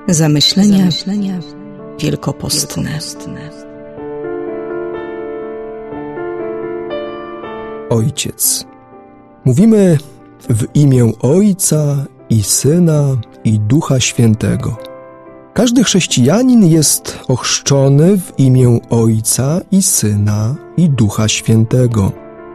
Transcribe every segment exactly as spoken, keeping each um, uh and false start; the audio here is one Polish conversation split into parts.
Zamyślenia, Zamyślenia wielkopostne. wielkopostne. Ojciec. Mówimy w imię Ojca i Syna i Ducha Świętego. Każdy chrześcijanin jest ochrzczony w imię Ojca i Syna i Ducha Świętego.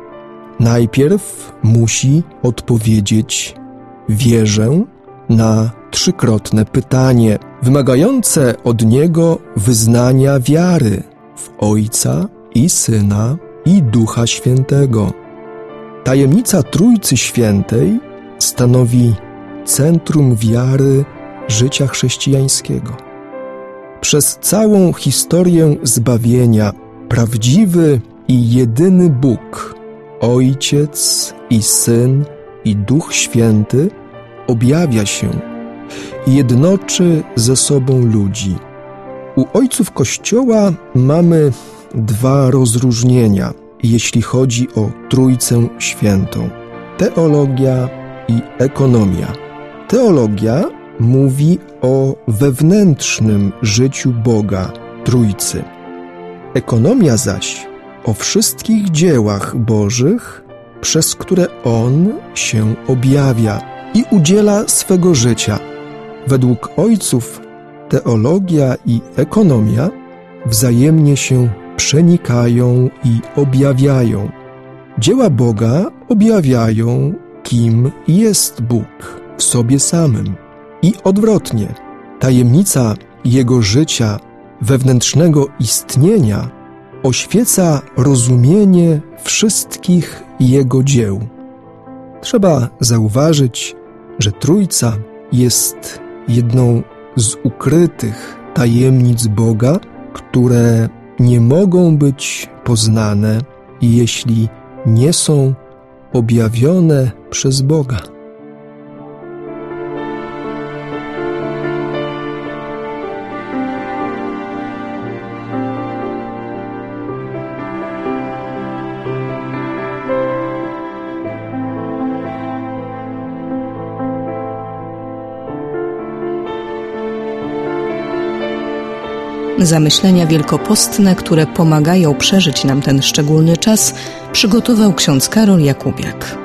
Najpierw musi odpowiedzieć wierzę na trzykrotne pytanie, wymagające od niego wyznania wiary w Ojca i Syna i Ducha Świętego. Tajemnica Trójcy Świętej stanowi centrum wiary życia chrześcijańskiego. Przez całą historię zbawienia prawdziwy i jedyny Bóg, Ojciec i Syn i Duch Święty objawia się i jednoczy ze sobą ludzi. U ojców Kościoła mamy dwa rozróżnienia, jeśli chodzi o Trójcę Świętą: teologia i ekonomia. Teologia mówi o wewnętrznym życiu Boga, Trójcy. Ekonomia zaś o wszystkich dziełach Bożych, przez które On się objawia i udziela swego życia. Według ojców teologia i ekonomia wzajemnie się przenikają i objawiają. Dzieła Boga objawiają, kim jest Bóg w sobie samym. I odwrotnie, tajemnica Jego życia, wewnętrznego istnienia oświeca rozumienie wszystkich Jego dzieł. Trzeba zauważyć, że Trójca jest jedną z ukrytych tajemnic Boga, które nie mogą być poznane, jeśli nie są objawione przez Boga. Zamyślenia wielkopostne, które pomagają przeżyć nam ten szczególny czas, przygotował ksiądz Karol Jakubiak.